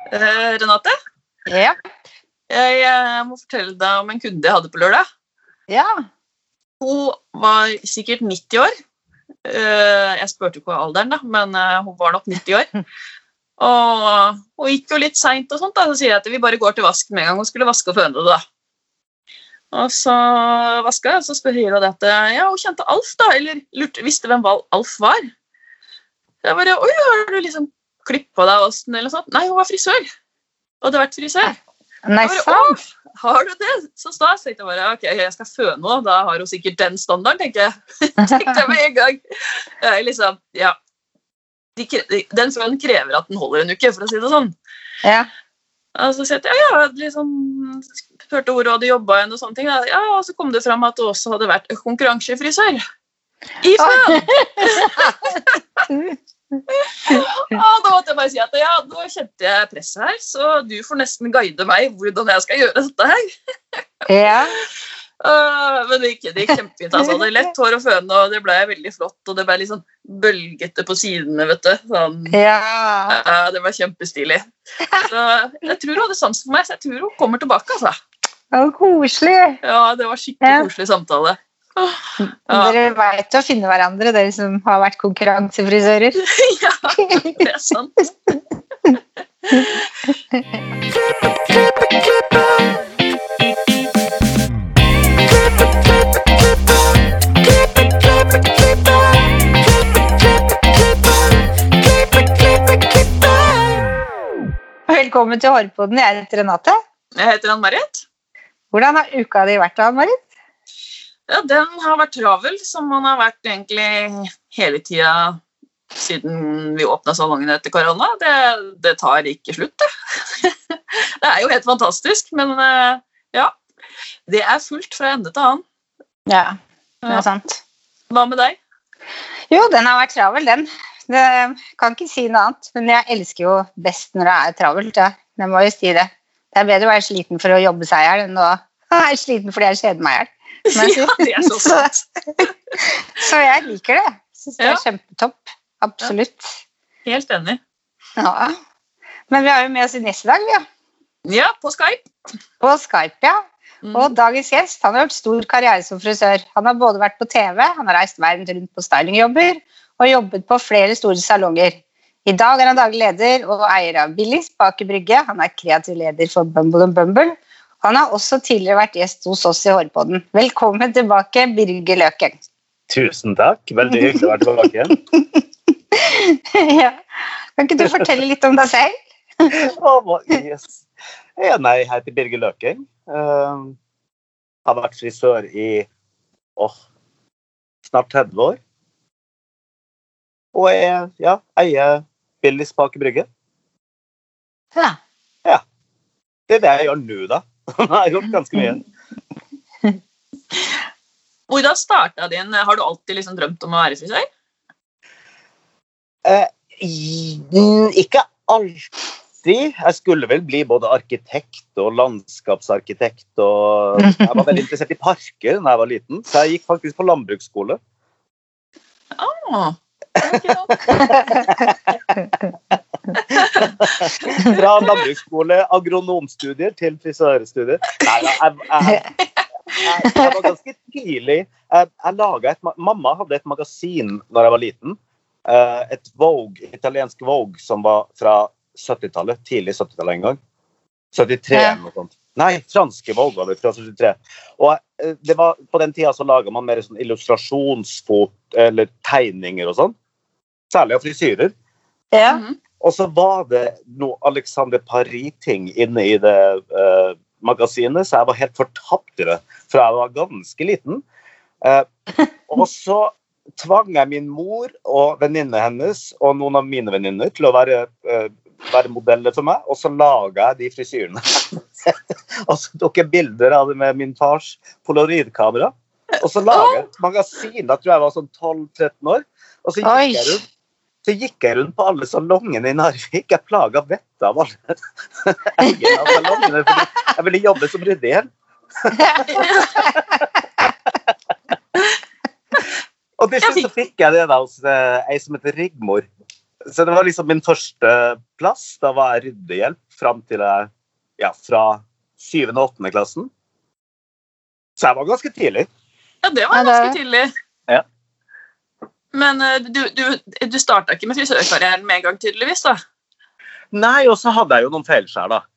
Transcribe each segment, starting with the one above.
Renate, Ja. jeg må fortelle deg om en kunde jeg hadde på lørdag. Ja. Hun var sikkert 90 år. Jeg spurte ikke hva alderen da, men hun var nok 90 år. Og hun gikk jo litt sent og sånt da, så sier jeg at vi bare går til vasken med en gang. Hun skulle vaske og føne det da. Og så vasket jeg, og så spør hun det at ja, hun kjente Alf da, eller visste hvem Alf var. Jeg bare, oi, har du liksom klippet deg osten eller noe sånt? Nei, hun var frisør. Og det har vært frisør. Nei, sant. Har du det? Så da tenkte jeg bare, ok, jeg skal føne nå, da har hun sikkert den standarden, tenker jeg. Tenkte jeg med en gang. Liksom, ja. Den fønen krever at den holder en uke, for å si det sånn. Ja. Og så sier jeg, ja, liksom, hørte hvor hun hadde jobbet igjen og sånne ting. Ja, og så kom det frem at hun også hadde vært konkurransefrisør. I føn! Da måtte jeg bare si at ja, da kjente jeg presset her, så du får nesten guide meg hvordan jeg skal gjøre dette her. Ja. Men det gikk kjempefint, altså. Det lett hår og føne, og det ble veldig flott, og det ble litt sånn bølgete på sidene, vet du. Sånn. Ja, det var kjempestilig. Så jeg tror hun hadde sans for meg, så jeg tror hun kommer tilbake, altså. Det var koselig. Ja, det var skikkelig koselig samtale. Dere vet å finne hverandre, dere som har vært konkurransefrisører. Ja, det er sant. Velkommen til Hårpodden, jeg heter Renate. Jeg heter Ann-Marit. Hvordan har uka di vært, Ann-Marit? Ja, den har vært travel, som man har vært egentlig hele tiden siden vi åpnet salongen etter korona. Det tar ikke slutt, det. Det er jo helt fantastisk, men ja, det er fullt fra ende til annen. Ja, det er sant. Hva med deg? Jo, den har vært travel, den. Jeg kan ikke si noe annet, men jeg elsker jo best når det er travelt, ja. Jeg må jo si det. Det er bedre å være sliten for å jobbe seg her enn å være sliten fordi jeg kjeder meg her. Ja, det er så sant. Så jeg liker det. Jeg synes det er kjempetopp. Absolutt. Ja. Helt enig. Ja. Men vi har jo med oss en gjest i dag, ja. Ja, på Skype. På Skype, ja. Og dagens gjest, han har gjort stor karriere som frisør. Han har både vært på TV, han har reist verden rundt på stylingjobber, og jobbet på flere store salonger. I dag er han daglig leder og eier av Billis Bak i Brygge. Han er kreativ leder for Bumble & Bumble. Han har også tidligere vært gjest hos oss i Hårpodden. Velkommen tilbake, Birger Løken. Tusen takk. Veldig hyggelig å være tilbake igjen. Ja. Kan ikke du fortelle litt om deg selv? Yes. Ja, nei, jeg heter Birger Løken. Har vært frisør i snart 30 år. Og jeg eier Billis Bak i Brygge. Ja. Ja. Det er det jeg gjør nå, da. Jeg har gjort ganske mye. Hvordan startet din? Har du alltid liksom drømt om å være frisør? Ikke alltid. Jeg skulle vel bli både arkitekt og landskapsarkitekt, og jeg var veldig interessert i parker da jeg var liten, så jeg gikk faktisk på landbruksskole. Fra landbruksskole, agronomstudier til frisørstudier. Nei, jeg var ganske tidlig. Mamma hadde et magasin når jeg var liten. Et Vogue, italiensk Vogue, som var fra 70-tallet, tidlig 70-tallet en gang. 73 eller noe sånt. Nei, franske Vogue var det fra 73. Og det var, på den tiden så laget man mer sånn illustrasjonsfot eller tegninger og sånn. Særlig av frisyrer. Ja. Og så var det noe Alexander Paris-ting inne i det magasinet, så jeg var helt fortapt i det, for jeg var ganske liten. Og så tvang jeg min mor og venninne hennes, og noen av mine venninner, til å være modeller for meg, og så laget jeg de frisyrene. Og så tok jeg bilder av det med min fars polaroidkamera, og så laget jeg et magasin, da tror jeg var sånn 12-13 år, og så gikk jeg rundt på alle salongene i Narvik. Jeg plaget vettet av alle eierne av salongene, fordi jeg ville jobbe som rydder. Og til slutt så fikk jeg det da hos ei som heter Rigmor, Så det var liksom min første plass. Da var jeg ryddehjelp frem til fra 7. og 8. klassen. Så jeg var ganske tidlig. Ja, det var ganske tidlig. Ja. Men du startet ikke med frisørkarrieren med en gang, tydeligvis, da? Nei, og så hadde jeg jo noen feilskjær, da.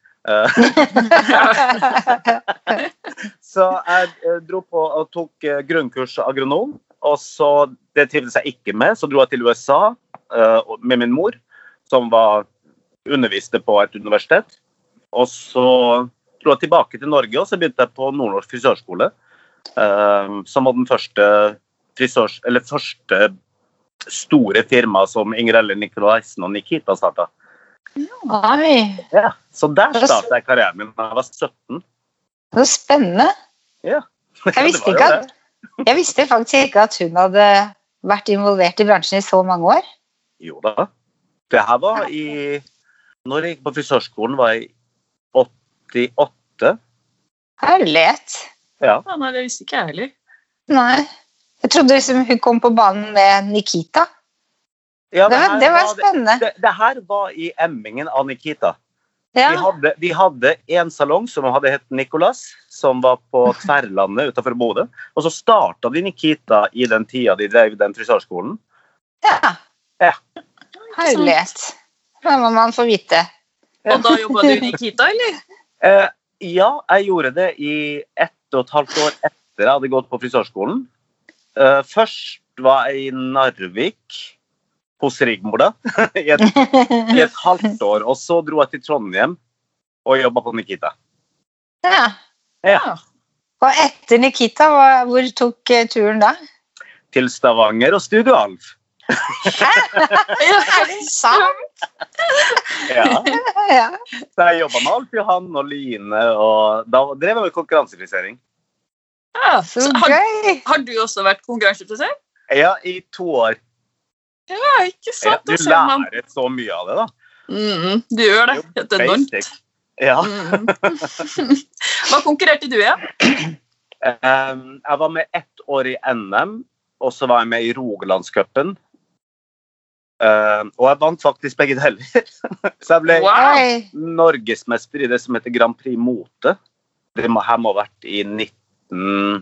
Så jeg dro på og tok grunnkurs agronom, og så det trivdes jeg ikke med, så dro jeg til USA med min mor, som underviste på et universitet, og så dro jeg tilbake til Norge, og så begynte jeg på Nordnorsk frisørskole, som var den første store firma som Ingrid Nikolaisen og Nikita startet. Oi. Ja, så der startet jeg karrieren min da jeg var 17. Det var spennende. Ja. Jeg visste faktisk ikke at hun hadde vært involvert i bransjen i så mange år. Jo da. Det her var når jeg gikk på frisørskolen var jeg 88. Herlighet. Ja. Nei, det visste ikke jeg heller. Nei. Jeg trodde liksom hun kom på banen med Nikita. Ja, det var spennende. Det her var i emmingen av Nikita. Ja. De hadde en salong som hadde hett Nicolas, som var på Tverlandet utenfor Bodø. Og så startet de Nikita i den tida de drev den frisørskolen. Ja. Herlighet. Det må man få vite. Og da jobbet du i Nikita, eller? Ja, jeg gjorde det i 1,5 år etter jeg hadde gått på frisørskolen. Først var jeg i Narvik, hos Rigmor da, i et halvt år, og så dro jeg til Trondheim og jobbet på Nikita. Ja. Og etter Nikita, hvor tok turen da? Til Stavanger og Studio Alf. Er det sant? Ja. Så jeg jobbet med Alf Johan og Line, og da drev jeg med konkurransefrisering. Ja, så gøy! Har du også vært konkurransefrisør? Ja, i 2 år. Ja, ikke sant? Du lærer så mye av det da. Du gjør det, helt enormt. Ja. Hva konkurrerte du i? Jeg var med 1 år i NM, og så var jeg med i Rogalandscupen. Og jeg vant faktisk begge deler. Så jeg ble norgesmester i det som heter Grand Prix Mote. Det her må ha vært i 1991,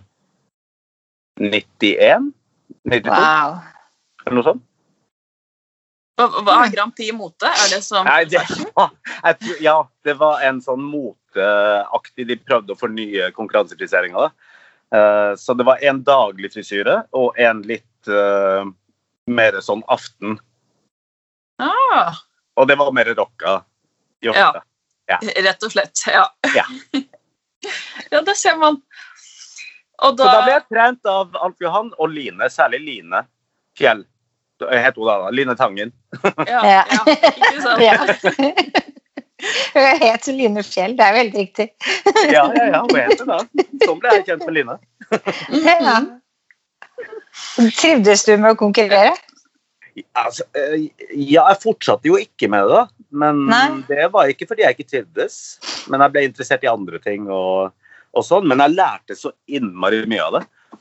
92, eller noe sånt. Hva er Grand Prix Mote? Er det som... Nei, det var en sånn moteaktig, de prøvde å fornye konkurransefriseringen da. Så det var en daglig frisyre, og en litt mer sånn aften. Og det var mer rocka. Ja, rett og slett, ja. Ja, det ser man. Så da ble jeg trent av Alf Johan og Line, særlig Line Fjell. Jeg heter hun da, Line Tangen. Ja, ikke sant? Hun heter Line Fjell, det er veldig riktig. Ja, hun heter det. Sånn ble jeg kjent med Line. Ja. Trivdes du med å konkurrere? Altså, jeg fortsatte jo ikke med det da, men det var ikke fordi jeg ikke trivdes, men jeg ble interessert i andre ting og sånn, men jeg lærte så innmari mye av det.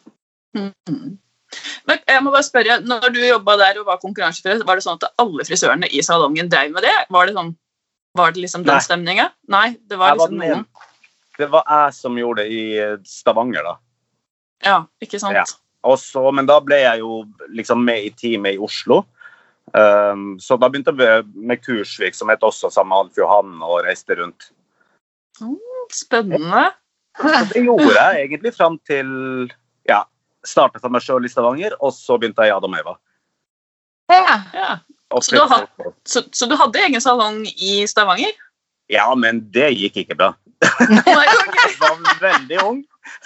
Men jeg må bare spørre, når du jobbet der og var konkurransefrisør, var det sånn at alle frisørene i salongen drev med det? Var det liksom den stemningen? Nei, det var liksom noen. Det var jeg som gjorde det i Stavanger da. Ja, ikke sant? Ja. Men da ble jeg jo liksom med i teamet i Oslo. Så da begynte jeg med kursvirksomhet også sammen med Alf Johan og reiste rundt. Spennende. Så det gjorde jeg egentlig frem til startet for meg selv i Stavanger, og så begynte jeg i Adam Eva. Ja. Så du hadde egen salong i Stavanger? Ja, men det gikk ikke bra. Jeg var veldig ung.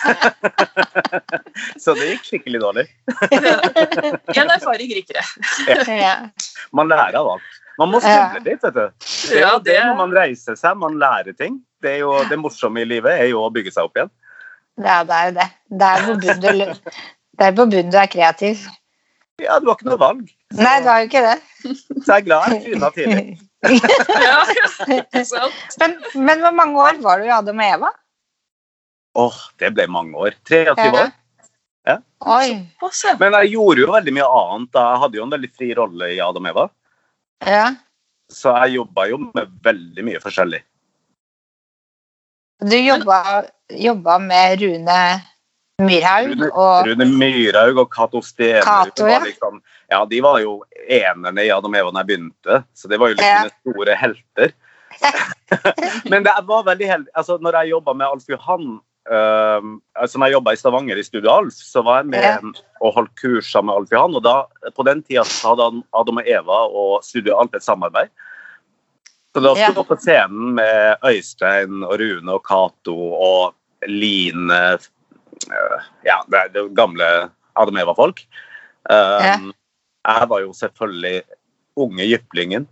Så det gikk skikkelig dårlig. En erfaring rikere. Man lærer av alt. Man må snuble litt, vet du. Det er når man reiser seg, man lærer ting. Det er jo det morsomme i livet, er jo å bygge seg opp igjen. Ja, det er jo det. Det er på bunnen du er kreativ. Ja, du har ikke noe valg. Nei, du har jo ikke det. Så jeg er glad jeg trynet tidlig. Men hvor mange år var du i Adam og Eva? Det ble mange år. 23 år. Ja. Oi. Men jeg gjorde jo veldig mye annet. Jeg hadde jo en veldig fri rolle i Adam og Eva. Ja. Så jeg jobbet jo med veldig mye forskjellig. Du jobba med Rune Myrhaug og Rune Myrhaug og Cato Stener. Cato, ja. Liksom, ja, de var jo enerne i Adam og Eva når jeg begynte, så det var jo liksom mine store helter. Men det var veldig heldig. Altså, når jeg jobbet med Alf Johan, altså når jeg jobbet i Stavanger i Studio Alf, så var jeg med og holdt kurs sammen med Alf Johan, og da, på den tiden så hadde Adam og Eva og Studio Alf et samarbeid. Så da stod jeg på scenen med Øystein og Rune og Cato og Line, ja, det er gamle Adam og Eva-folk. Jeg var jo selvfølgelig unge jyplingen.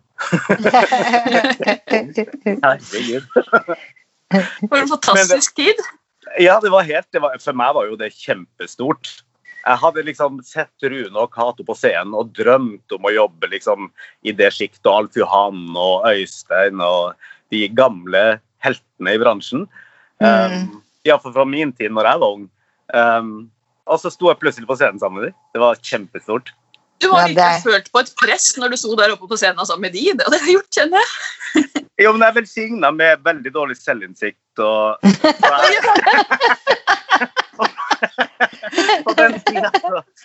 Herregud. For en fantastisk tid. Ja, for meg var jo det kjempestort. Jeg hadde liksom sett Rune og Cato på scenen og drømt om å jobbe liksom i det skiktet, og Alf Johan og Øystein og de gamle heltene i bransjen. Ja, for fra min tid når jeg var ung. Og så sto jeg plutselig på scenen sammen med dem. Det var kjempestort. Du har ikke følt på et press når du sto der oppe på scenen sammen med de. Det har jeg gjort, kjenner jeg. Jo, men jeg er velsignet med veldig dårlig selvinnsikt. Og på den tiden.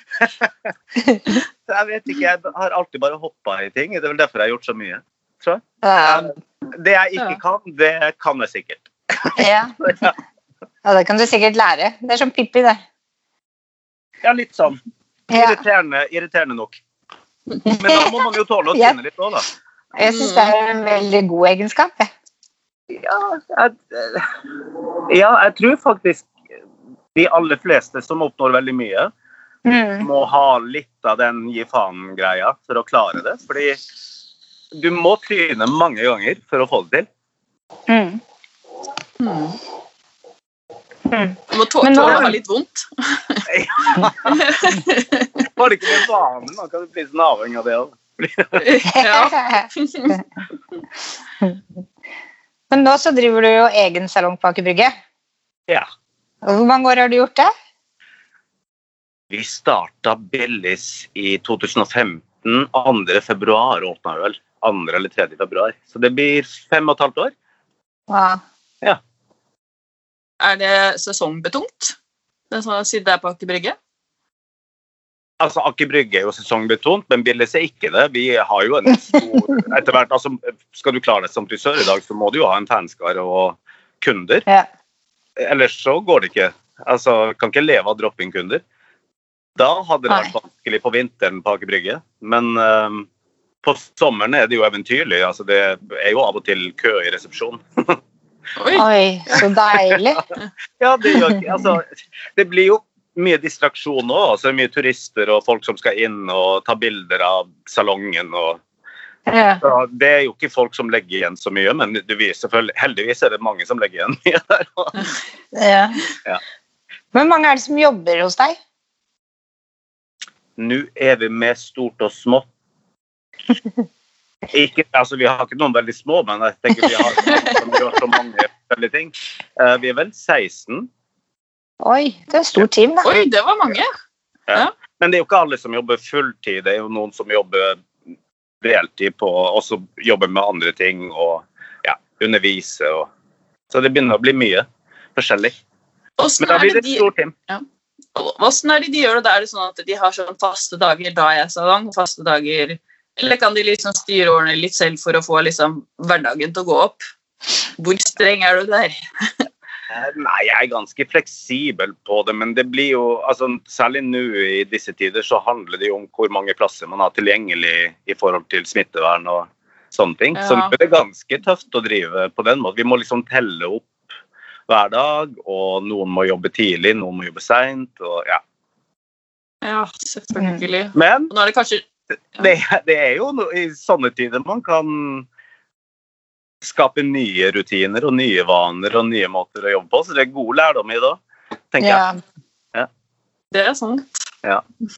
Så jeg vet ikke, jeg har alltid bare hoppet i ting. Det er vel derfor jeg har gjort så mye. Så. Det jeg ikke kan, det kan jeg sikkert. Ja, det kan du sikkert lære. Det er som Pippi, det. Ja, litt sånn. Irriterende nok. Men da må man jo tåle å tvinne litt også, da. Jeg synes det er en veldig god egenskap. Jeg tror faktisk de aller fleste som oppnår veldig mye må ha litt av den gi faen-greia for å klare det. Fordi du må tryne mange ganger for å få det til. Du må tåle å ha litt vondt. Var det ikke med vanen? Man kan bli sånn avhengig av det også. Men nå så driver du jo egen salong på Aker Brygge. Ja. Hvor mange år har du gjort det? Vi startet Billis i 2015. 2. februar åpnet vi vel. 2. eller 3. februar. Så det blir 5,5 år. Wow. Ja. Er det sesongbetongt? Det er sånn å si det på Aker Brygge? Altså, Aker Brygge er jo sesongbetont, men Billis er ikke det. Vi har jo en stor, etter hvert, altså, skal du klare deg som frisør i dag, så må du jo ha en fanskare og kunder. Ja. Ellers så går det ikke. Altså, kan ikke leve av droppingkunder. Da hadde det vært vanskelig på vinteren på Aker Brygge, men på sommeren er det jo eventyrlig. Altså, det er jo av og til kø i resepsjon. Oi, så deilig. Ja, det gjør ikke, altså, det blir jo mye distraksjon også, altså mye turister og folk som skal inn og ta bilder av salongen og det er jo ikke folk som legger igjen så mye, men heldigvis er det mange som legger igjen mye der. Ja. Men mange er det som jobber hos deg? Nå er vi med stort og smått. Ikke, altså vi har ikke noen veldig små, men jeg tenker vi har så mange veldig ting. Vi er vel 16. Oi, det er et stort team da. Oi, det var mange. Ja. Men det er jo ikke alle som jobber fulltid. Det er jo noen som jobber deltid på, også jobber med andre ting og undervise. Så det begynner å bli mye forskjellig. Men da blir det et stort team. Ja. Hvordan er det de gjør det? Er det sånn at de har sånn faste dager da jeg salong, faste dager, eller kan de liksom styre årene litt selv for å få liksom hverdagen til å gå opp? Hvor streng er du der? Nei, jeg er ganske fleksibel på det, men det blir jo, altså, særlig nå i disse tider så handler det jo om hvor mange plasser man har tilgjengelig i forhold til smittevern og sånne ting. Så det er ganske tøft å drive på den måten. Vi må liksom telle opp hver dag, og noen må jobbe tidlig, noen må jobbe sent, og ja. Ja, selvfølgelig. Men nå er det kanskje... Det er jo i sånne tider man kan skape nye rutiner og nye vaner og nye måter å jobbe på, så det er god lærdom i det, tenker jeg. Ja. Det er sant. Ja.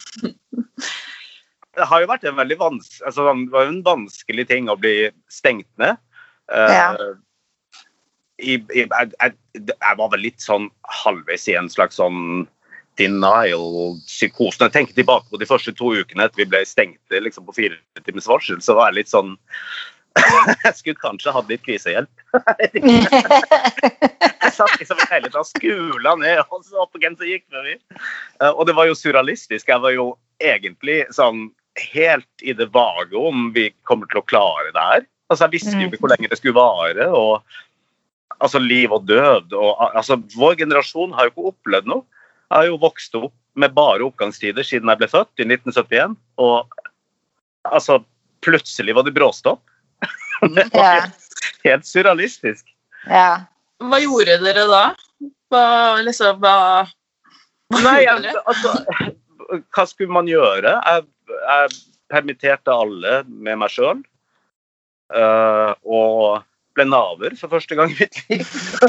Det har jo vært en veldig altså, det var jo en vanskelig ting å bli stengt ned. Jeg var vel litt sånn halvveis i en slags sånn denial-psykosen. Jeg tenker tilbake på de første 2 ukene etter vi ble stengte liksom på 4 timers varsel, så var jeg litt sånn jeg skulle kanskje hatt litt krisehjelp. Jeg satt liksom hele tiden skulen ned, og så opp igjen så gikk vi. Og det var jo surrealistisk. Jeg var jo egentlig sånn helt i det vage om vi kommer til å klare det her. Altså, jeg visste jo ikke hvor lenge det skulle vare, og altså liv og død. Og, altså, vår generasjon har jo ikke opplevd noe. Jeg har jo vokst opp med bare oppgangstider siden jeg ble født i 1971, og altså, plutselig var det bråstopp. Det var helt surrealistisk. Ja. Hva gjorde dere da? Nei, altså, hva skulle man gjøre? Jeg permitterte alle med meg selv, og ble naver for første gang i mitt liv.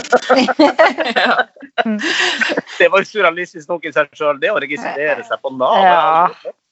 Det var surrealistisk nok i seg selv, det å registrere seg på Nav.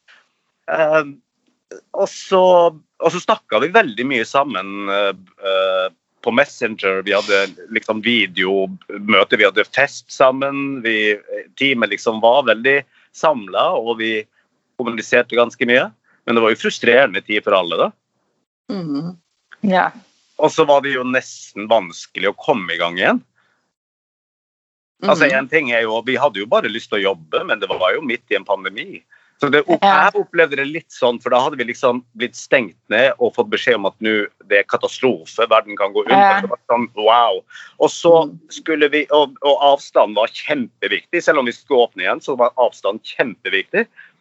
Og så snakket vi veldig mye sammen på Messenger. Vi hadde liksom videomøter, vi hadde fest sammen, teamet liksom var veldig samlet, og vi kommuniserte ganske mye. Men det var jo frustrerende tid for alle da. Ja. Og så var det jo nesten vanskelig å komme i gang igjen. Altså, en ting er jo, vi hadde jo bare lyst til å jobbe, men det var jo midt i en pandemi. Så jeg opplevde det litt sånn, for da hadde vi liksom blitt stengt ned og fått beskjed om at nå det er katastrofe, verden kan gå under. Det var sånn, wow. Og så skulle vi, og avstand var kjempeviktig, selv om vi skulle åpne igjen, så var avstand kjempeviktig.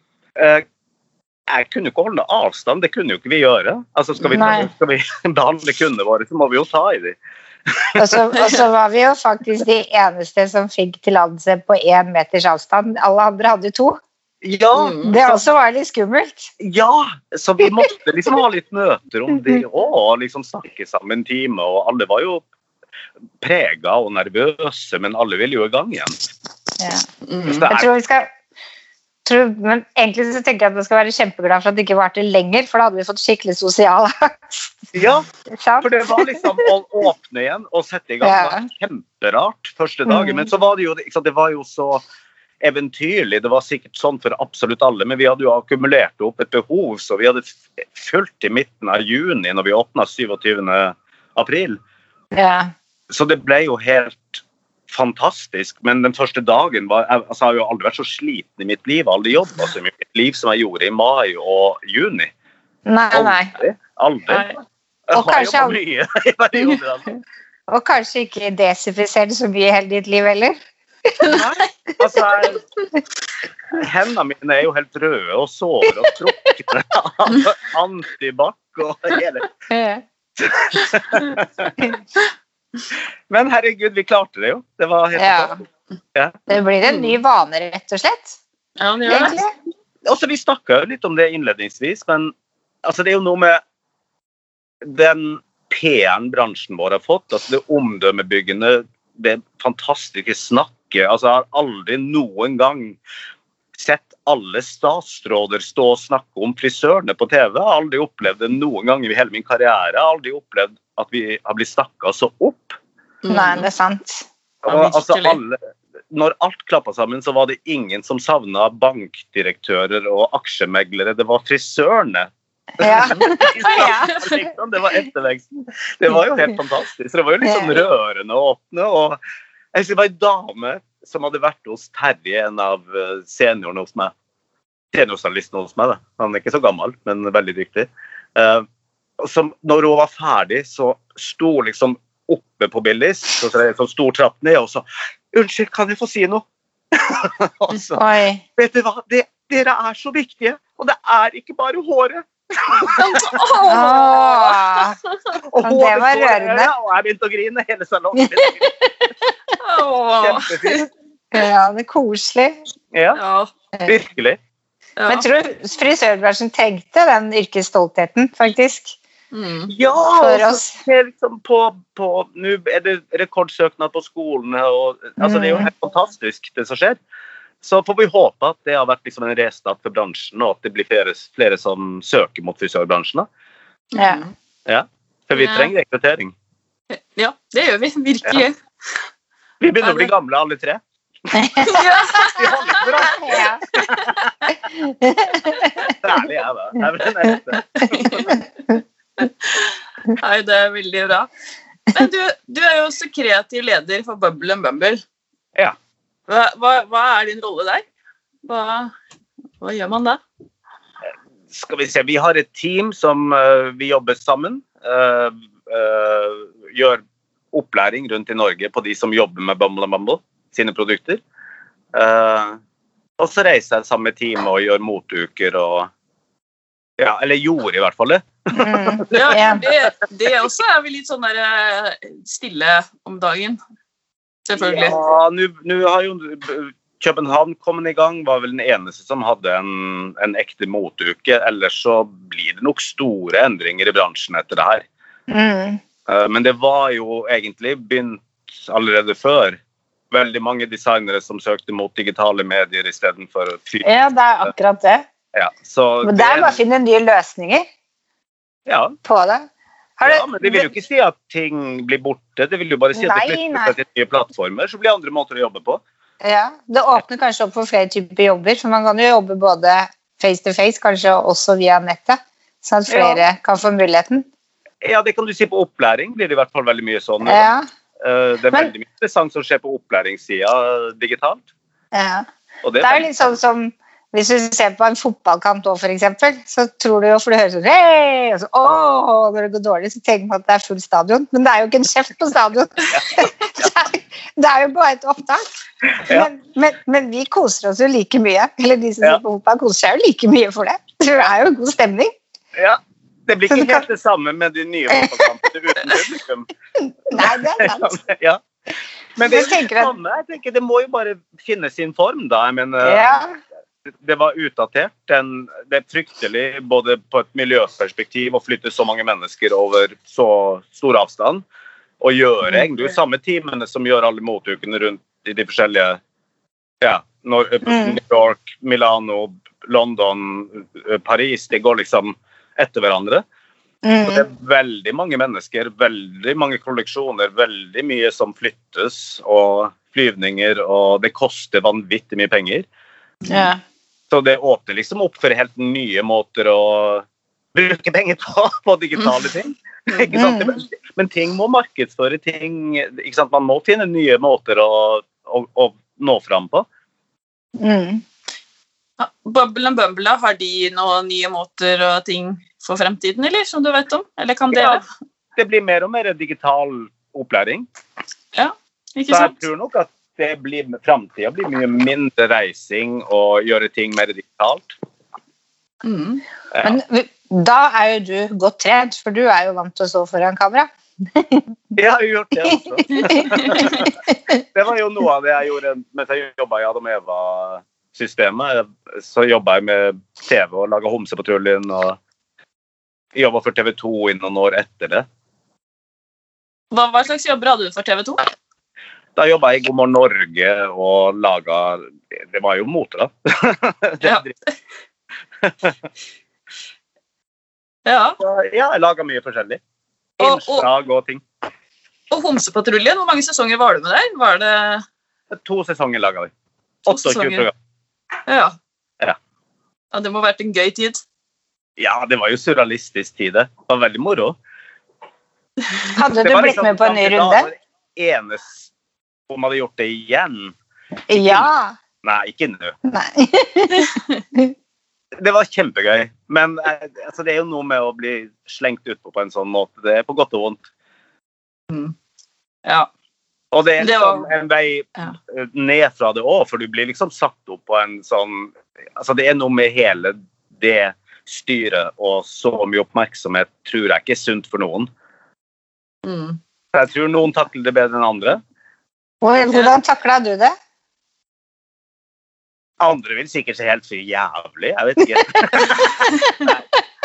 Jeg kunne ikke holde avstand, det kunne jo ikke vi gjøre. Altså skal vi behandle kundene våre, så må vi jo ta i det. Og så var vi jo faktisk de eneste som fikk tillatelse på 1 meters avstand. Alle andre hadde 2. Ja, det også var litt skummelt. Ja, så vi måtte liksom ha litt møter om det, og liksom snakke sammen en time, og alle var jo preget og nervøse, men alle ville jo i gang igjen. Ja. Jeg tror vi skal... Men egentlig så tenker jeg at vi skal være kjempeglad for at det ikke var til lenger, for da hadde vi fått skikkelig sosial angst. Ja, for det var liksom å åpne igjen og sette i gang. Det var kjemperart første dagen, men så var det jo, det var jo så eventyrlig, det var sikkert sånn for absolutt alle, men vi hadde jo akkumulert opp et behov, så vi hadde fulgt i midten av juni når vi åpnet 27. april. Ja. Så det ble jo helt fantastisk, men den første dagen var, altså, jeg har jo aldri vært så sliten i mitt liv, aldri jobbet så mye i mitt liv som jeg gjorde i mai og juni. Nei. Aldri. Og kanskje, og kanskje ikke desifisere så mye i hele ditt liv, eller? Nei, altså hendene mine er jo helt røde og såre og trukne antibac og hele men herregud, vi klarte det jo. Det var helt Det blir en ny vane, rett og slett. Ja, det gjør det. Også, vi snakket jo litt om det innledningsvis, men altså, det er jo noe med den PR-en bransjen vår har fått, altså det omdømmebyggende, det fantastiske snakket. Altså, jeg har aldri noen gang sett alle statsråder stå og snakke om frisørene på TV. Jeg har aldri opplevd det noen gang i hele min karriere. Jeg har aldri opplevd at vi har blitt snakket så opp. Nei, det er sant. Og, altså, når alt klappet sammen, så var det ingen som savnet bankdirektører og aksjemeglere. Det var frisørene. Ja. Det var etterveksten. Det var jo helt fantastisk. Det var jo liksom rørende å åpne. Og jeg husker det var en dame som hadde vært hos Terje, en av seniorene hos meg. Seniorstylisten hos meg, da. Han er ikke så gammel, men veldig dyktig. Som, når hun var ferdig, så sto liksom oppe på Billis, så det er en sånn stor trapp ned, og så, unnskyld, kan jeg få si noe? Og så, vet du hva, dere er så viktige, og det er ikke bare håret. Og det var rørende. Og jeg begynte å grine hele salongen. Kjempefint. Ja, det er koselig. Ja, virkelig. Ja. Men jeg tror frisørbransjen trengte den yrkesstoltheten, faktisk. Ja, for oss. Liksom nå er det rekordsøknad på skolene, og altså, det er jo helt fantastisk det som skjer. Så får vi håpe at det har vært liksom en restart for bransjen, og at det blir flere som søker mot frisørbransjen. Ja, for vi trenger rekruttering. Ja, det gjør vi, virkelig. Ja. Vi begynner å bli gamle alle 3. Ja. De holder bra. Ja. Særlig jeg da. Jeg er den eldste. Nei, det er veldig bra. Men du er jo også kreativ leder for Bubble & Bumble. Ja. Hva er din rolle der? Hva gjør man da? Skal vi se, vi har et team som vi jobber sammen, gjør opplæring rundt i Norge på de som jobber med Bumble & Bumble, sine produkter. Og så reiser jeg sammen med team og gjør motuker og ja, eller gjorde i hvert fall det. Ja, det også er vi litt sånn der stille om dagen, selvfølgelig. Ja, nå har jo København kommet i gang, var vel den eneste som hadde en ekte motuke, ellers så blir det nok store endringer i bransjen etter det her. Men det var jo egentlig begynt allerede før. Veldig mange designere som søkte mot digitale medier i stedet for Ja, det er akkurat det. Ja, så men det er bare å finne nye løsninger på det. Ja, men det vil jo ikke si at ting blir borte. Det vil jo bare si at det flytter til nye plattformer, så blir andre måter å jobbe på. Ja, det åpner kanskje opp for flere typer jobber, for man kan jo jobbe både face to face, kanskje også via nettet, sånn at flere kan få muligheten. Ja, det kan du si på opplæring, blir det i hvert fall veldig mye sånn. Ja. Det er veldig mye interessant som skjer på opplæringssiden digitalt. Ja, og det er litt sånn som hvis du ser på en fotballkamp også, for eksempel, så tror du jo, for du hører sånn, hei, og så, når det går dårlig, så tenker man at det er full stadion, men det er jo ikke en kjeft på stadion. Det er jo bare et opptak. Men vi koser oss jo like mye, eller de som ser på fotball koser seg jo like mye for det. Det er jo god stemning. Ja, det blir ikke helt det samme med de nye fotballkampene uten publikum. Nei, det er sant. Ja. Men det er jo det samme, jeg tenker, det må jo bare finne sin form da, jeg mener... Det var utdatert. Det er fryktelig både på et miljøperspektiv å flytte så mange mennesker over så stor avstand og gjøre egentlig samme timene som gjør alle motukene rundt i de forskjellige New York, Milano, London, Paris, det går liksom etter hverandre. Og det er veldig mange mennesker, veldig mange kolleksjoner, veldig mye som flyttes og flyvninger, og det koster vanvittig mye penger. Ja. Så det åpner liksom opp for helt nye måter å bruke penger på digitale ting. Ikke sant? Men ting må markedsføre ting, ikke sant? Man må finne nye måter å nå fram på. Bubble & Bumble, har de noen nye måter og ting for fremtiden, eller som du vet om? Eller kan dere? Ja, det blir mer og mer digital opplæring. Ja, ikke sant? Så jeg tror nok at fremtiden blir mye mindre reising og gjøre ting mer digitalt. Ja. Men da er jo du godt trent, for du er jo vant til å stå foran kamera. Jeg har jo gjort det også. Det var jo noe av det jeg gjorde mens jeg jobbet i Adam Eva-systemet. Så jobbet jeg med TV og laget Homsepatruljen og jobbet for TV 2 i noen år etter det. Hva slags jobber hadde du for TV 2? Da jobbet jeg i God morgen Norge og laget, det var jo moter da. Ja, jeg laget mye forskjellig. Innslag og ting. Og Homsepatruljen, hvor mange sesonger var du med der? Var det... 2 sesonger laget vi. 28 program. Ja, det må ha vært en gøy tid. Ja, det var jo surrealistisk tid det. Det var veldig moro. Hadde du blitt med på en ny runde? Eneste om hadde gjort det igjen. Ja. Nei, ikke nå. Nei. Det var kjempegøy, men altså, det er jo noe med å bli slengt ut på en sånn måte. Det er på godt og vondt. Ja. Og det er liksom en vei ned fra det også, for du blir liksom satt opp på en sånn... Altså, det er noe med hele det styret, og så mye oppmerksomhet tror jeg ikke er sunt for noen. Jeg tror noen takler det bedre enn andre. Hvordan taklet du det? Andre vil sikkert se helt for jævlig, jeg vet ikke.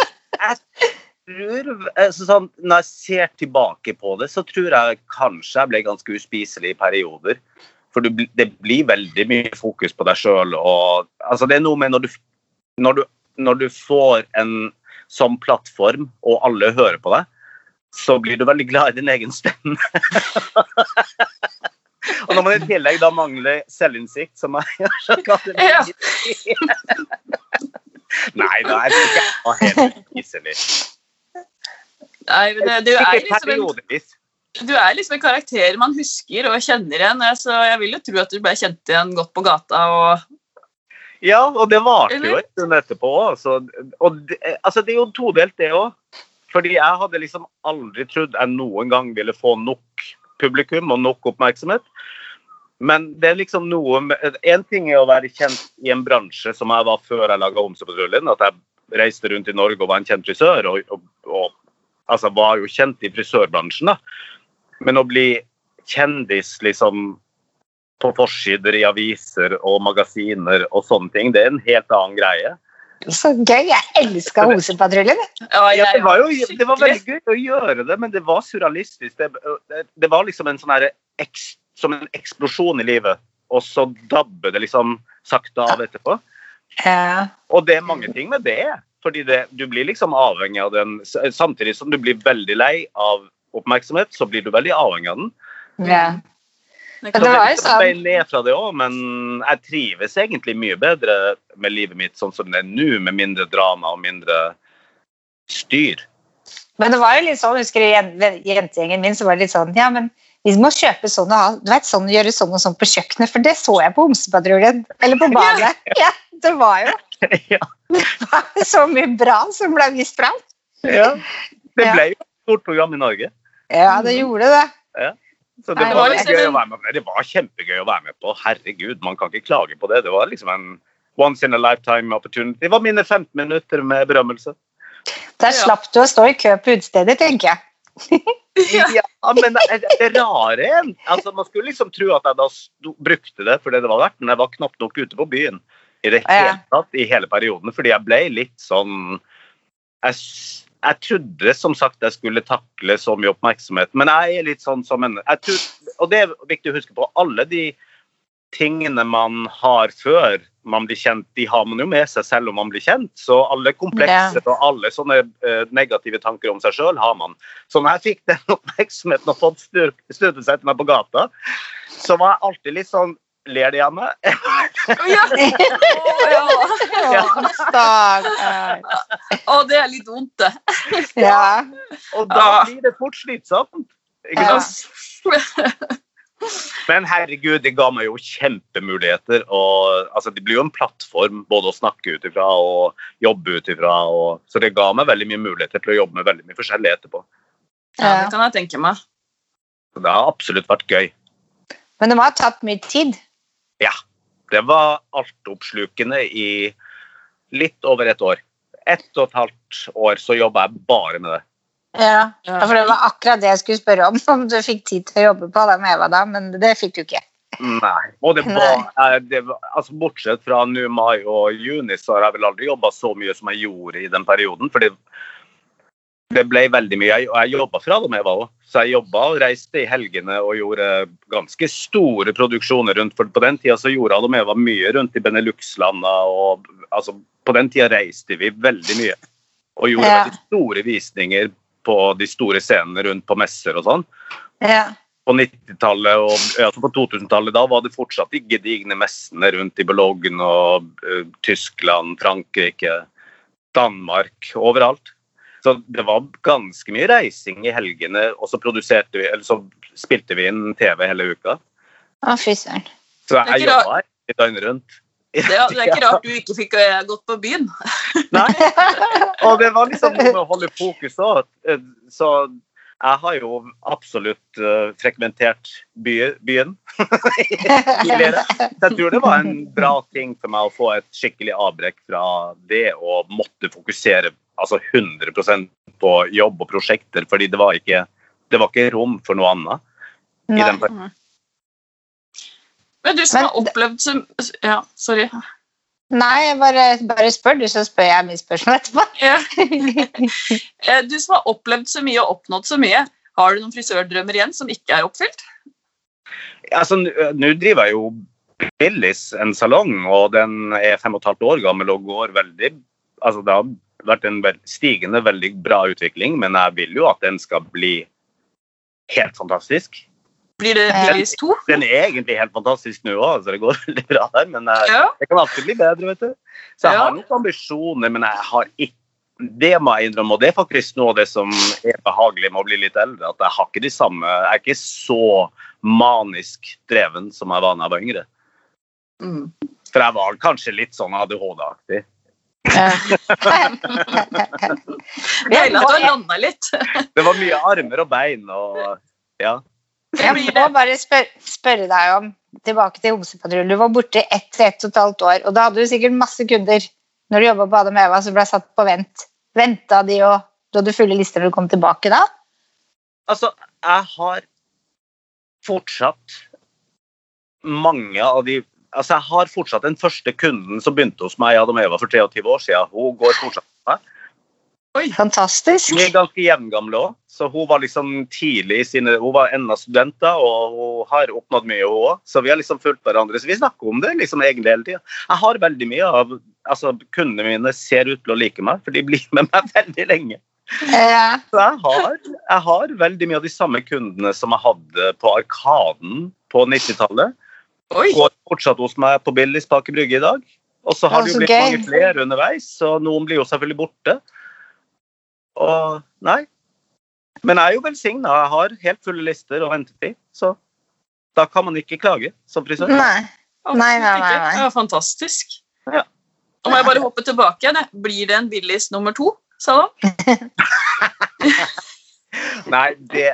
Jeg tror, når jeg ser tilbake på det, så tror jeg kanskje jeg ble ganske uspiselig i perioder. For det blir veldig mye fokus på deg selv. Og, altså, det er noe med når du får en sånn plattform, og alle hører på deg, så blir du veldig glad i din egen stemme. Og når man I tillegg da mangler selvinnsikt, som Ja. Nei, da jeg ikke helt iselig. Nei, men du Sikkert periodevis. du liksom en karakter man husker og kjenner igjen, så jeg vil jo tro at du ble kjent igjen godt på gata. Ja, og det varte jo Eller? en stund etterpå. Altså, det jo todelt det også. Fordi jeg hadde liksom aldri trodd jeg noen gang ville få nok publikum og nok oppmerksomhet. Men det liksom noe en ting å være kjent I en bransje som jeg var før jeg laget Homsepatruljen, at jeg reiste rundt I Norge og var en kjent frisør, og altså var jo kjent I frisørbransjen da. Men å bli kjendis liksom på forsider I aviser og magasiner og sånne ting, det en helt annen greie. Så gøy, jeg elsker Homsepatruljen. Ja, det var veldig gøy å gjøre det, men det var surrealistisk. Det var liksom en sånn her som en eksplosjon I livet, og så dabber det liksom sakte av etterpå. Ja. Og det mange ting med det, fordi du blir liksom avhengig av den, samtidig som du blir veldig lei av oppmerksomhet, så blir du veldig avhengig av den. Ja. Det Men det var jo Jeg sånn. ble ned fra det også, men jeg trives egentlig mye bedre med livet mitt, sånn som det nå, med mindre drama og mindre styr. Men det var jo litt sånn, husker du jentegjengen min, så var det litt sånn, ja, men vi må kjøpe sånn og ha, du vet, sånn, gjøre sånn og sånn på kjøkkenet, for det så jeg på Homsepatruljen, eller på badet. Ja, det var jo Ja. så mye bra som ble vist fram. Ja, det Ja. ble jo et stort program I Norge. Ja, det gjorde det. Ja. Så det Nei, var, det var liksom gøy å være med på. Det var kjempegøy å være med på. Herregud, man kan ikke klage på det. Det var liksom en once in a lifetime opportunity. Det var mine 15 minutter med berømmelse. Der slapp du å stå I kø på utstedet, tenker jeg. Ja, men det rare altså man skulle liksom tro at jeg da brukte det for det var verdt, men jeg var knapt nok ute på byen I det hele tatt, I hele perioden, fordi jeg ble litt sånn jeg trodde som sagt jeg skulle takle så mye oppmerksomhet, men jeg litt sånn som og det viktig å huske på, alle de tingene man har før man blir kjent, de har man jo med seg selv om man blir kjent, så alle komplekser og alle sånne negative tanker om seg selv har man. Så når jeg fikk den oppmerksomheten og fått støtet seg til meg på gata, så var jeg alltid litt sånn, ler de av meg? Ja, stakkars. det litt vondt det. Ja. Og da blir det fort slitsomt. Ikke sant? Men herregud, det ga meg jo kjempemuligheter, og altså, det blir jo en plattform både å snakke utifra og jobbe utifra, så det ga meg veldig mye muligheter til å jobbe med veldig mye forskjellig etterpå. Ja, det kan jeg tenke meg. Så det har absolutt vært gøy. Men det må ha tatt mye tid. Ja, det var altoppslukende I litt over et år. 1,5 år så jobbet jeg bare med det. Ja, for det var akkurat det jeg skulle spørre om du fikk tid til å jobbe på da med Eva da, men det fikk du ikke. Nei, og det var altså bortsett fra nå mai og juni, så har jeg vel aldri jobbet så mye som jeg gjorde I den perioden, for det ble veldig mye, og jeg jobbet fra det med Eva også. Så jeg jobbet og reiste I helgene og gjorde ganske store produksjoner rundt, for på den tiden så gjorde Adam Eva mye rundt I Benelux-landa, og altså, på den tiden reiste vi veldig mye, og gjorde veldig store visninger på de store scenene rundt på messer og sånn. Ja. På 90-tallet og altså på 2000-tallet, da var det fortsatt de gedigne messene rundt I Bologna og Tyskland, Frankrike, Danmark, overalt. Så det var ganske mye reising I helgene, og så spilte vi inn TV hele uka. Å, fy søren. Så jeg jobbet I døgnet rundt. Det ikke rart du ikke fikk gått på byen. Nei, og det var liksom noe med å holde fokus også. Så jeg har jo absolutt frekventert byen tidligere. Så jeg tror det var en bra ting for meg å få et skikkelig avbrekk fra det, og måtte fokusere altså 100% på jobb og prosjekter, fordi det var ikke rom for noe annet I den perioden. Men du som har opplevd så... Ja, sorry. Nei, jeg bare spør du, så spør jeg mye spørsmål etterpå. Ja. Du som har opplevd så mye og oppnådd så mye, har du noen frisørdrømmer igjen som ikke oppfylt? Altså, nå driver jeg jo Billis, en salong, og den 5,5 år gammel og går veldig... Altså, det har vært en stigende, veldig bra utvikling, men jeg vil jo at den skal bli helt fantastisk. Blir det Billis 2? Den egentlig helt fantastisk nå også, så det går veldig bra der, men det kan alltid bli bedre, vet du. Så jeg har noen ambisjoner, men jeg har ikke, det må jeg innrømme, og det faktisk noe av det som behagelig med å bli litt eldre, at jeg har ikke de samme, jeg ikke så manisk dreven som jeg var når jeg var yngre. For jeg var kanskje litt sånn ADHD-aktig. Jeg vil at du har landet litt. Det var mye armer og bein, og ja. Jeg må bare spørre deg om, tilbake til Homsepatruljen, du var borte 1,5 år, og da hadde du sikkert masse kunder når du jobbet på Adam og Eva som ble satt på vent. Ventet de, og du hadde fulle lister når du kom tilbake da? Altså, jeg har fortsatt mange av de, altså jeg har fortsatt den første kunden som begynte hos meg i Adam og Eva for 23 år siden. Hun går fortsatt med meg. Oi. Fantastisk. Hun ganske jevngamle også, så hun var liksom tidlig i sine, hun var enda studenter, og hun har oppnådd mye hun også, så vi har liksom fulgt hverandre, så vi snakker om det liksom egentlig hele tiden. Jeg har veldig mye av, altså kundene mine ser ut til å like meg, for de blir med meg veldig lenge. Så jeg har veldig mye av de samme kundene som jeg hadde på Arkaden på 90-tallet, går fortsatt hos meg på Billis Aker Brygge i dag, og så har det jo blitt mange flere underveis, så noen blir jo selvfølgelig borte. Og nei, men jeg er jo velsignet, jeg har helt fulle lister og ventetid, så da kan man ikke klage som frisør. Nei. Det var fantastisk. Ja. Nå må jeg bare hoppe tilbake igjen. Blir det en Billis nummer 2, sa du? Nei,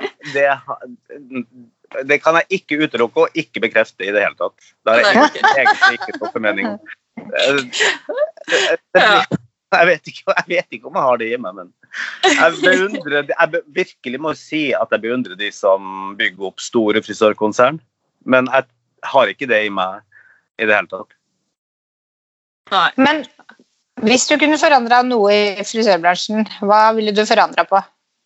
det kan jeg ikke utelukke og ikke bekrefte i det hele tatt. Det er egentlig ikke noe formening. Jeg vet ikke om jeg har det i meg, men jeg virkelig må si at jeg beundrer de som bygger opp store frisørkonsern, men jeg har ikke det i meg i det hele tatt. Nei. Men hvis du kunne forandre noe i frisørbransjen, hva ville du forandre på?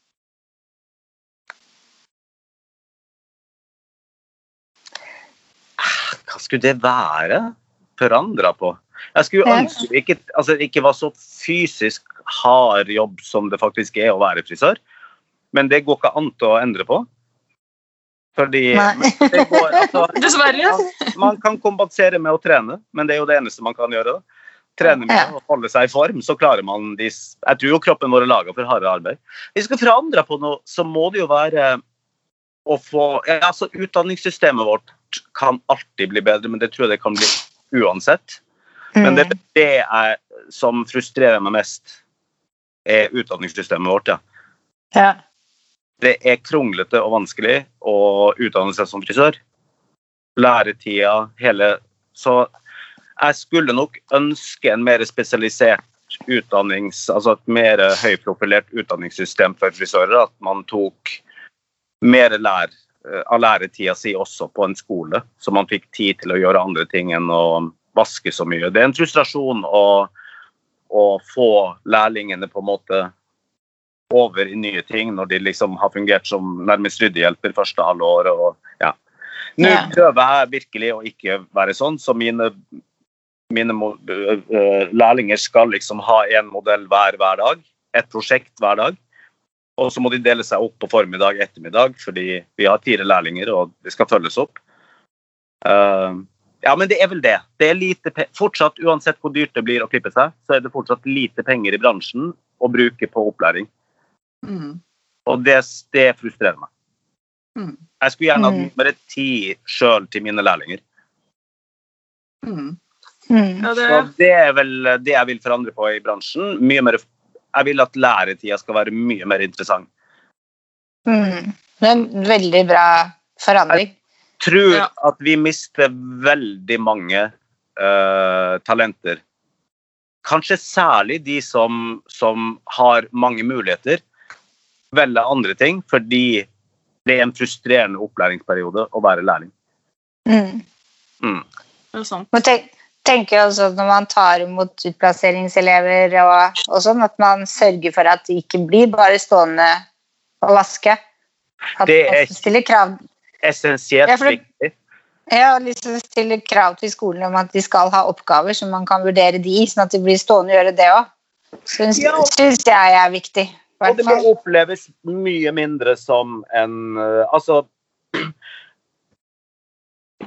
Hva skulle det være forandret på? Jeg skulle ønske det ikke var så fysisk hard jobb som det faktisk er å være frisør, men det går ikke an til å endre på. Fordi det går, dessverre. Man kan kompensere med å trene, men det er jo det eneste man kan gjøre. Trene med å holde seg i form, så klarer man jeg tror jo kroppen vår er laget for hardere arbeid. Hvis vi skal forandre på noe, så må det jo være å få, utdanningssystemet vårt kan alltid bli bedre, men det tror jeg det kan bli uansett. Men det som frustrerer meg mest er utdanningssystemet vårt, ja. Det er kronglete og vanskelig å utdanne seg som frisør. Læretida, så jeg skulle nok ønske en mer spesialisert altså et mer høyprofilert utdanningssystem for frisører, at man tok mer av læretida si også på en skole, så man fikk tid til å gjøre andre ting enn å vaske så mye. Det er en frustrasjon å få lærlingene på en måte over i nye ting når de liksom har fungert som nærmest ryddehjelper første halvår. Nå prøver jeg virkelig å ikke være sånn, så mine lærlinger skal liksom ha en modell hver dag, et prosjekt hver dag, og så må de dele seg opp på formiddag, ettermiddag, fordi vi har 4 lærlinger, og det skal følges opp. Ja, men det er vel det. Det er lite fortsatt, uansett hvor dyrt det blir å klippe seg, så er det fortsatt lite penger i bransjen å bruke på opplæring. Og det frustrerer meg. Jeg skulle gjerne hatt mer tid selv til mine lærlinger. Så det er vel det jeg vil forandre på i bransjen. Jeg vil at læretida skal være mye mer interessant. Det er en veldig bra forandring. Jeg tror at vi mister veldig mange talenter. Kanskje særlig de som har mange muligheter, velger andre ting, fordi det er en frustrerende opplæringsperiode å være lærling. Det er sant. Man tenker også at når man tar imot utplasseringselever og sånn, at man sørger for at de ikke blir bare stående og vaske. At det er stiller krav. Essensielt viktig. Ja, liksom stille krav til skolen om at de skal ha oppgaver som man kan vurdere de i, sånn at de blir stående og gjøre det også. Synes jeg er viktig. Og det må oppleves mye mindre som en,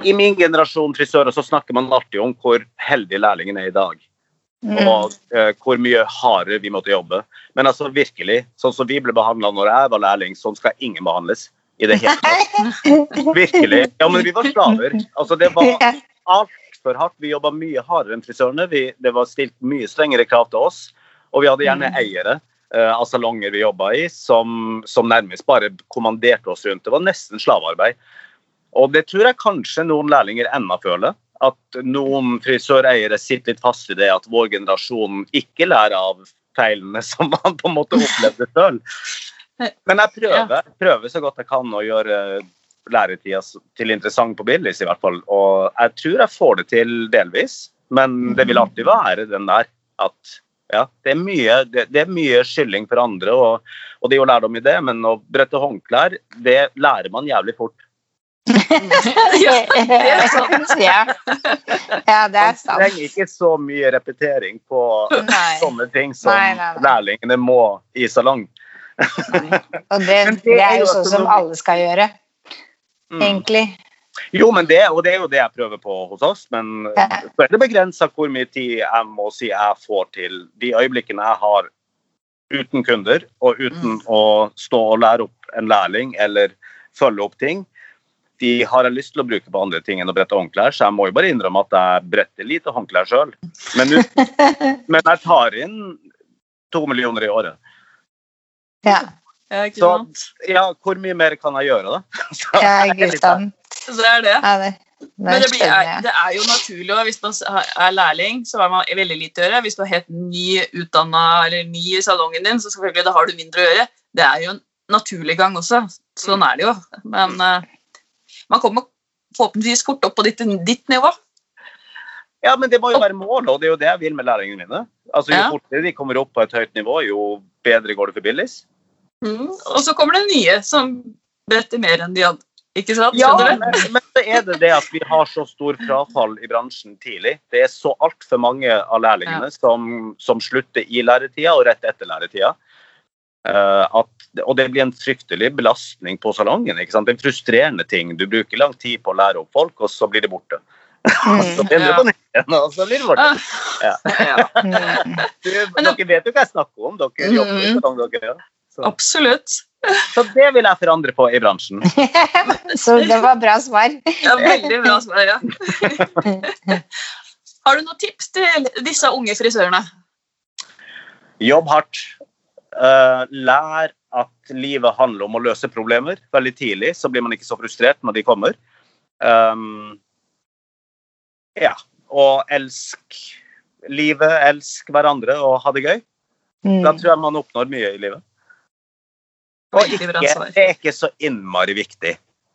I min generasjon frisører så snakker man alltid om hvor heldig lærlingen I dag. Og hvor mye hardere vi måtte jobbe. Men altså virkelig, sånn som vi ble behandlet når jeg var lærling, sånn skal ingen behandles I det hele tatt. Virkelig. Ja, men vi var slaver. Altså det var alt for hardt. Vi jobbet mye hardere enn frisørene. Det var stilt mye strengere krav til oss. Og vi hadde gjerne eiere av salonger vi jobbet I, som nærmest bare kommanderte oss rundt. Det var nesten slavearbeid. Og det tror jeg kanskje noen lærlinger enda føler. At noen frisøreiere sitter litt fast I det at vår generasjon ikke lærer av feilene som man på en måte opplevde selv. Men jeg prøver så godt jeg kan å gjøre læretida til interessant på Billys I hvert fall. Og jeg tror jeg får det til delvis, men det vil alltid være den der at ja, det er mye skylling for andre, og det er jo lærdom I det, men å brette håndklær, det lærer man jævlig fort. Ja, det sant. Ja, det sant. Man trenger ikke så mye repetering på sånne ting som lærlingene må I salong. Og det jo sånn som alle skal gjøre, egentlig. Jo, men det er jo det jeg prøver på hos oss, men så det begrenset hvor mye tid jeg må si jeg får til de øyeblikkene jeg har uten kunder, og uten å stå og lære opp en lærling, eller følge opp ting. De har jeg lyst til å bruke på andre ting enn å brette håndklær, så jeg må jo bare innrømme at jeg bretter lite håndklær selv. Men jeg tar inn 2 millioner I året. Ja. Ikke sant? Så, ja, hvor mye mer kan jeg gjøre da? Ja, ikke sant. Så det det. Ja, Men det jo naturlig, og hvis man lærling, så har man veldig lite å gjøre. Hvis du helt ny utdannet eller ny I salongen din, så selvfølgelig da har du mindre å gjøre. Det jo en naturlig gang også, sånn det jo. Men man kommer forhåpentligvis fort opp på ditt nivå. Ja, men det må jo være mål, og det jo det jeg vil med læringene mine. Altså, jo fortere de kommer opp på et høyt nivå, jo bedre går det for Billys. Og så kommer det nye som bretter mer enn de hadde. Ikke sant? Ja, men så det at vi har så stor frafall I bransjen tidlig. Det så alt for mange av lærlingene som slutter I læretida og rett etter læretida. Og det blir en fryktelig belastning på salongen, ikke sant? Det en frustrerende ting. Du bruker lang tid på å lære opp folk, og så blir det borte. Så blir det på nytt, og så blir det borte. Dere vet jo hva jeg snakker om. Dere jobber I salong, dere. Så. Absolutt. Så det vil jeg forandre på I bransjen. Så det var bra svar. Ja, veldig bra svar, ja. Har du noen tips til disse unge frisørene? Jobb hardt. Lær at livet handler om å løse problemer veldig tidlig, så blir man ikke så frustrert når de kommer. Ja, og elsk livet, elsk hverandre og ha det gøy. Da tror jeg man oppnår mye I livet. Og det ikke så innmari viktig.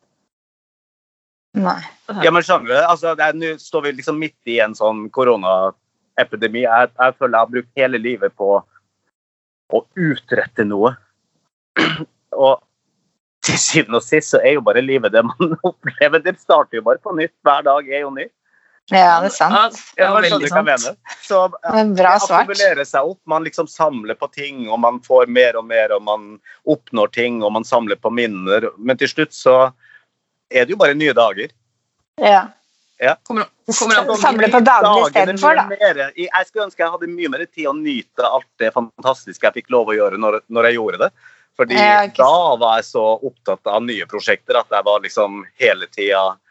Nei. Ja, men skjønner du, altså, nå står vi liksom midt I en sånn koronaepidemi. Jeg føler jeg har brukt hele livet på å utrette noe. Og til siden og sist så jo bare livet det man opplever. Det starter jo bare på nytt. Hver dag jo nytt. Ja, det sant. Ja, veldig sant. Så bra svart. akkumulerer seg opp. Man liksom samler på ting, og man får mer og mer, og man oppnår ting, og man samler på minner. Men til slutt så det jo bare nye dager. Ja. Kommer samle på dagene I stedet for, da. Jeg skulle ønske jeg hadde mye mer tid å nyte alt det fantastiske jeg fikk lov å gjøre når jeg gjorde det. Fordi da var jeg så opptatt av nye prosjekter at jeg var liksom hele tiden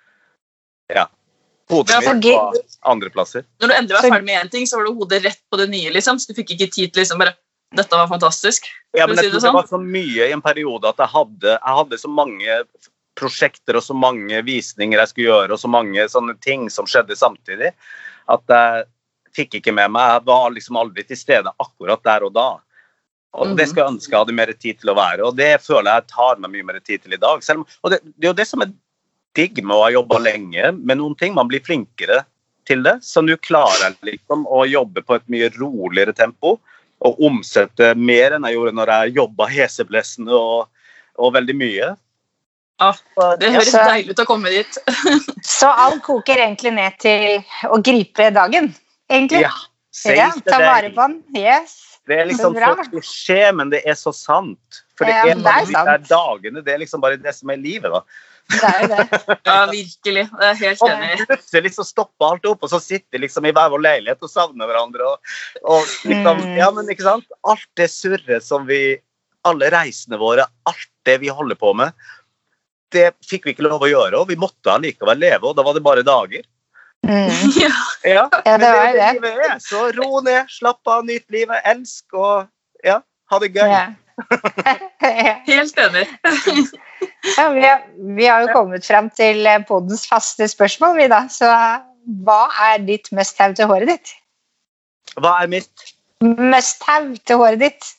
hodet mitt på andre plasser. Når du endelig var ferdig med en ting, så var du hodet rett på det nye, liksom. Så du fikk ikke tid til liksom bare, dette var fantastisk. Ja, men jeg tror det var så mye I en periode at jeg hadde så mange prosjekter og så mange visninger jeg skulle gjøre, og så mange sånne ting som skjedde samtidig, at jeg fikk ikke med meg. Jeg var liksom aldri til stede akkurat der og da. Og det skal jeg ønske jeg hadde mer tid til å være, og det føler jeg tar meg mye mer tid til I dag. Og det jo det som digg med å ha jobbet lenge med noen ting. Man blir flinkere til det, så nå klarer jeg liksom å jobbe på et mye roligere tempo, og omsette mer enn jeg gjorde når jeg jobbet heseblessende og veldig mye. Det høres deilig ut å komme dit. Så alt koker egentlig ned til å gripe dagen, egentlig? Ja, ta vare på den, yes. Det liksom så klisjé, men det så sant. For det de der dagene, det liksom bare det som livet da. Det jo det. Ja, virkelig. Det helt enig. Og plutselig så stopper alt opp, og så sitter liksom i hver vår leilighet og savner hverandre. Og liksom, ja, men ikke sant? Alt det surret som alle reisene våre, alt det vi holder på med, det fikk vi ikke lov å gjøre, og vi måtte allikevel leve, og da var det bare dager. Ja, men det livet så ro ned, slapp av, nyt livet, elsk og ha det gøy. Helt enig. Ja, vi har jo kommet frem til poddens faste spørsmål, vi da. Så hva ditt must-have til håret ditt? Hva mitt? Must-have til håret ditt?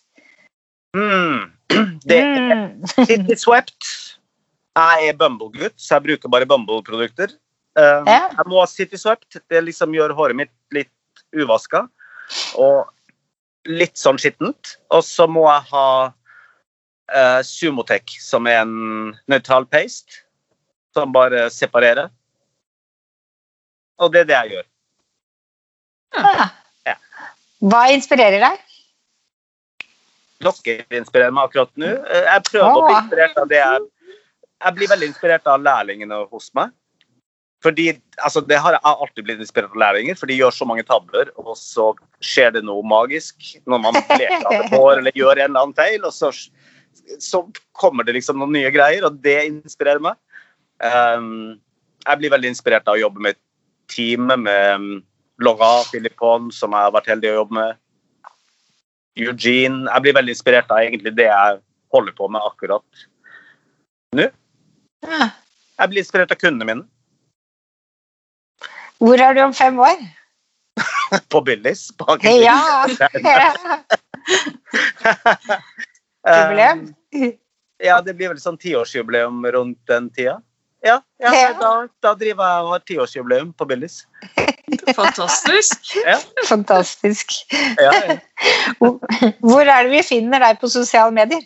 Det City Swept. Jeg Bumble-gutt, så jeg bruker bare Bumble-produkter. Jeg må ha City Swept. Det liksom gjør håret mitt litt uvaska og litt sånn skittent. Og så må jeg ha Sumotec, som en neutral paste, som bare separerer. Og det det jeg gjør. Ja. Hva inspirerer deg? Dere inspirerer meg akkurat nå. Jeg prøver å bli inspirert av det jeg blir veldig inspirert av lærlingene hos meg. Fordi, altså, det har jeg alltid blitt inspirert av lærlinger, for de gjør så mange tabler, og så skjer det noe magisk når man leker av det hår, eller gjør en eller annen feil, og så kommer det liksom noen nye greier, og det inspirerer meg. Jeg blir veldig inspirert av å jobbe med teamet, med Laura Philippon, som jeg har vært heldig å jobbe med. Eugene. Jeg blir veldig inspirert av egentlig det jeg holder på med akkurat nå. Jeg blir inspirert av kundene mine. Hvor du om 5 år? På Billys. Ja! Jubileum? Ja, det blir vel sånn 10-årsjubileum rundt den tida. Ja, da driver jeg og har 10-årsjubileum på Billys. Fantastisk. Fantastisk. Ja. Hvor det vi finner deg på sosiale medier?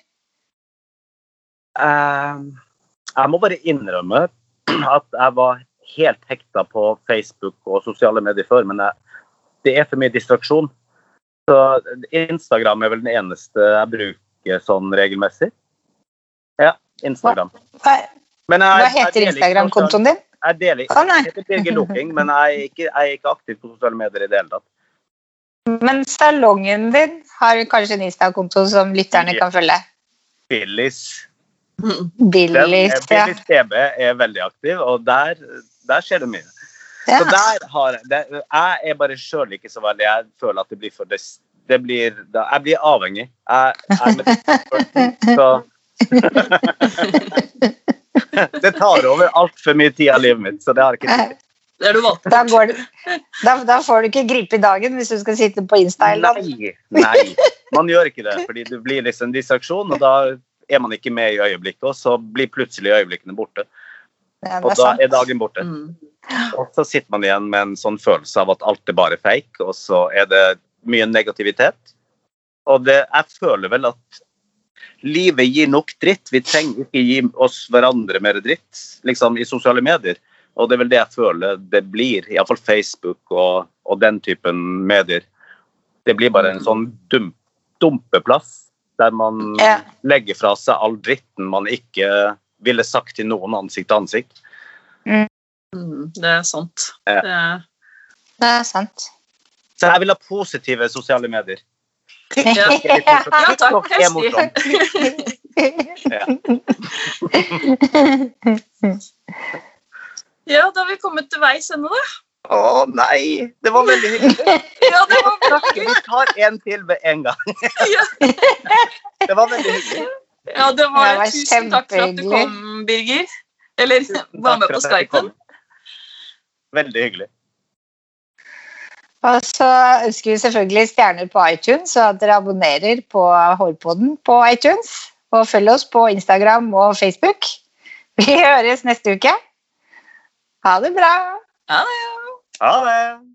Jeg må bare innrømme at jeg var helt hekta på Facebook og sosiale medier før, men det for mye distraksjon. Så Instagram vel den eneste jeg bruker sånn regelmessig. Ja, Instagram. Hva heter Instagram-kontoen din? Jeg heter Birger Looking, men jeg ikke aktiv på sosiale medier i det hele tatt. Men salongen din har kanskje en Insta-konto som lytterne kan følge? Billys. Billys TB veldig aktiv, og der skjer det mye. Så jeg bare selv ikke så veldig, jeg føler at det blir for jeg blir avhengig. Så det tar over alt for mye tid av livet mitt, så det har ikke tid. Det du valgt. Da får du ikke gripe i dagen hvis du skal sitte på Insta. Nei, man gjør ikke det, fordi det blir liksom en distraksjon, og da man ikke med i øyeblikket, og så blir plutselig øyeblikkene borte. Og da dagen borte. Og så sitter man igjen med en sånn følelse av at alt bare fake, og så det mye negativitet. Og jeg føler vel at livet gir nok dritt. Vi trenger ikke gi oss hverandre mer dritt, liksom i sosiale medier. Og det vel det jeg føler det blir, i hvert fall Facebook og den typen medier. Det blir bare en sånn dumpeplass, der man legger fra seg all dritten man ikke ville sagt til noen ansikt til ansikt. Det sant. Det sant. Så jeg vil ha positive sosiale medier. TikTok morsomt. Ja, da har vi kommet til veis ende da. Nei, det var veldig hyggelig. Ja, det var veldig. Vi tar en til ved en gang. Det var veldig hyggelig. Ja, det var tusen takk for at du kom, Birger. Eller var med på Skypen. Veldig hyggelig. Og så ønsker vi selvfølgelig stjerner på iTunes, så at dere abonnerer på Hårpodden på iTunes, og følg oss på Instagram og Facebook. Vi høres neste uke. Ha det bra! Ha det! Ha det!